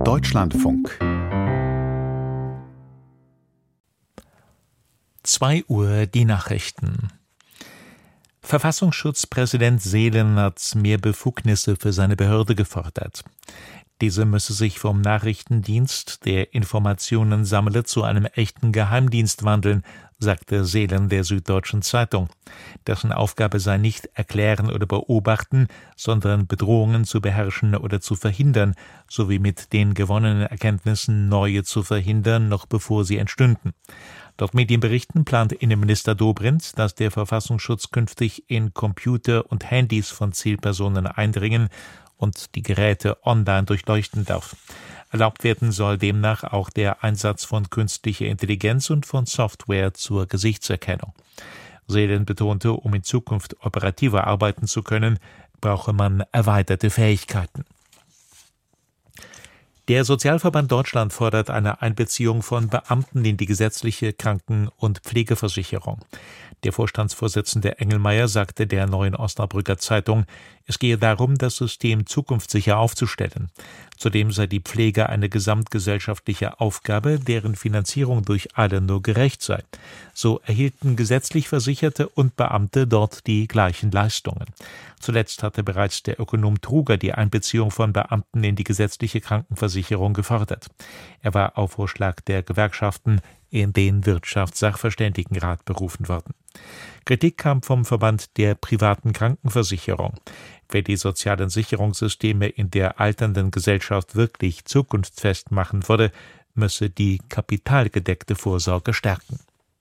Deutschlandfunk 2 Uhr die Nachrichten. Verfassungsschutzpräsident Seelen hat mehr Befugnisse für seine Behörde gefordert. Diese müsse sich vom Nachrichtendienst, der Informationen sammle, zu einem echten Geheimdienst wandeln, sagte Seelen der Süddeutschen Zeitung. Dessen Aufgabe sei nicht erklären oder beobachten, sondern Bedrohungen zu beherrschen oder zu verhindern, sowie mit den gewonnenen Erkenntnissen neue zu verhindern, noch bevor sie entstünden. Laut Medienberichten plant Innenminister Dobrindt, dass der Verfassungsschutz künftig in Computer und Handys von Zielpersonen eindringen und die Geräte online durchleuchten darf. Erlaubt werden soll demnach auch der Einsatz von künstlicher Intelligenz und von Software zur Gesichtserkennung. Seelen betonte, um in Zukunft operativer arbeiten zu können, brauche man erweiterte Fähigkeiten. Der Sozialverband Deutschland fordert eine Einbeziehung von Beamten in die gesetzliche Kranken- und Pflegeversicherung. Der Vorstandsvorsitzende Engelmeier sagte der Neuen Osnabrücker Zeitung, es gehe darum, das System zukunftssicher aufzustellen. Zudem sei die Pflege eine gesamtgesellschaftliche Aufgabe, deren Finanzierung durch alle nur gerecht sei. So erhielten gesetzlich Versicherte und Beamte dort die gleichen Leistungen. Zuletzt hatte bereits der Ökonom Truger die Einbeziehung von Beamten in die gesetzliche Krankenversicherung gefordert. Er war auf Vorschlag der Gewerkschaften in den Wirtschaftssachverständigenrat berufen worden. Kritik kam vom Verband der privaten Krankenversicherung. Wer die sozialen Sicherungssysteme in der alternden Gesellschaft wirklich zukunftsfest machen würde, müsse die kapitalgedeckte Vorsorge stärken.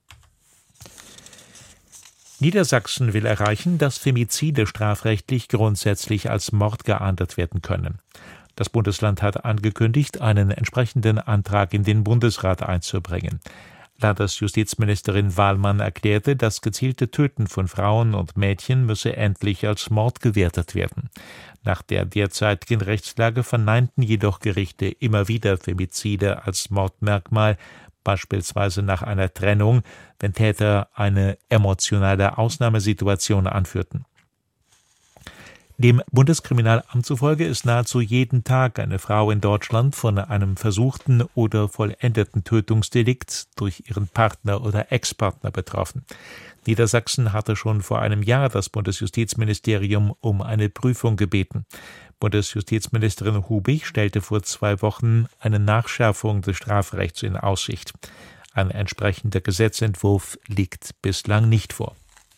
Niedersachsen will erreichen, dass Femizide strafrechtlich grundsätzlich als Mord geahndet werden können. Das Bundesland hat angekündigt, einen entsprechenden Antrag in den Bundesrat einzubringen. Landesjustizministerin Wahlmann erklärte, das gezielte Töten von Frauen und Mädchen müsse endlich als Mord gewertet werden. Nach der derzeitigen Rechtslage verneinten jedoch Gerichte immer wieder Femizide als Mordmerkmal, beispielsweise nach einer Trennung, wenn Täter eine emotionale Ausnahmesituation anführten. Dem Bundeskriminalamt zufolge ist nahezu jeden Tag eine Frau in Deutschland von einem versuchten oder vollendeten Tötungsdelikt durch ihren Partner oder Ex-Partner betroffen. Niedersachsen hatte schon vor einem Jahr das Bundesjustizministerium um eine Prüfung gebeten. Bundesjustizministerin Hubig stellte vor 2 Wochen eine Nachschärfung des Strafrechts in Aussicht. Ein entsprechender Gesetzentwurf liegt bislang nicht vor.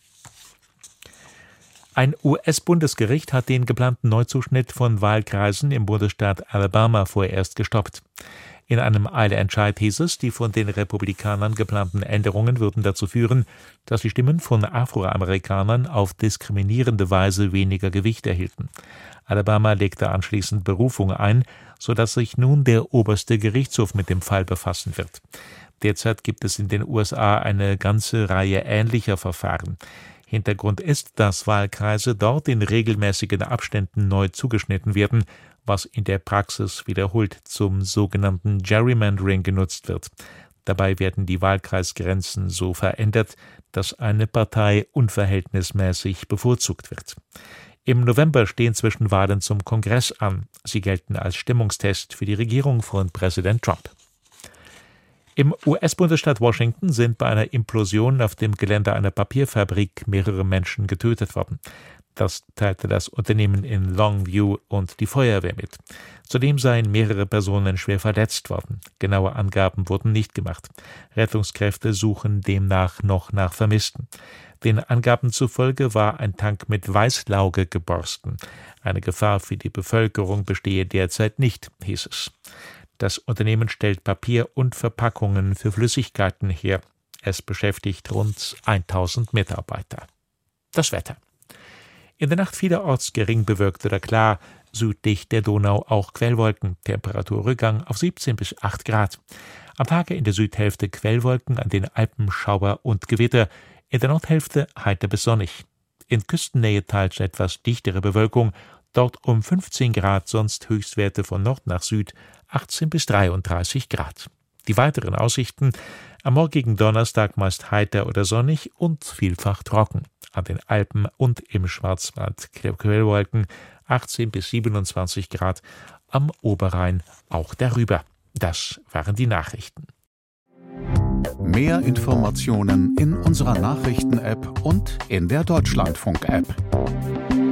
Ein US-Bundesgericht hat den geplanten Neuzuschnitt von Wahlkreisen im Bundesstaat Alabama vorerst gestoppt. In einem Eilentscheid hieß es, die von den Republikanern geplanten Änderungen würden dazu führen, dass die Stimmen von Afroamerikanern auf diskriminierende Weise weniger Gewicht erhielten. Alabama legte anschließend Berufung ein, sodass sich nun der oberste Gerichtshof mit dem Fall befassen wird. Derzeit gibt es in den USA eine ganze Reihe ähnlicher Verfahren. Hintergrund ist, dass Wahlkreise dort in regelmäßigen Abständen neu zugeschnitten werden, was in der Praxis wiederholt zum sogenannten Gerrymandering genutzt wird. Dabei werden die Wahlkreisgrenzen so verändert, dass eine Partei unverhältnismäßig bevorzugt wird. Im November stehen Zwischenwahlen zum Kongress an. Sie gelten als Stimmungstest für die Regierung von Präsident Trump. Im US-Bundesstaat Washington sind bei einer Implosion auf dem Gelände einer Papierfabrik mehrere Menschen getötet worden. Das teilte das Unternehmen in Longview und die Feuerwehr mit. Zudem seien mehrere Personen schwer verletzt worden. Genaue Angaben wurden nicht gemacht. Rettungskräfte suchen demnach noch nach Vermissten. Den Angaben zufolge war ein Tank mit Weißlauge geborsten. Eine Gefahr für die Bevölkerung bestehe derzeit nicht, hieß es. Das Unternehmen stellt Papier und Verpackungen für Flüssigkeiten her. Es beschäftigt rund 1000 Mitarbeiter. Das Wetter. In der Nacht vielerorts gering bewölkt oder klar, südlich der Donau auch Quellwolken, Temperaturrückgang auf 17 bis 8 Grad. Am Tage in der Südhälfte Quellwolken, an den Alpen Schauer und Gewitter, in der Nordhälfte heiter bis sonnig. In Küstennähe teils etwas dichtere Bewölkung, dort um 15 Grad, sonst Höchstwerte von Nord nach Süd 18 bis 33 Grad. Die weiteren Aussichten: am morgigen Donnerstag meist heiter oder sonnig und vielfach trocken. An den Alpen und im Schwarzwald Quellwolken 18 bis 27 Grad, am Oberrhein auch darüber. Das waren die Nachrichten. Mehr Informationen in unserer Nachrichten-App und in der Deutschlandfunk-App.